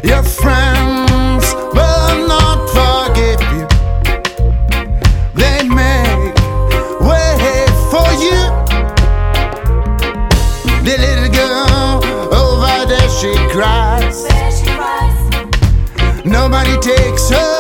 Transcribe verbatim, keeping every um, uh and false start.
Your friends will not forgive you. They make way for you. The little girl over there, she cries. Nobody takes her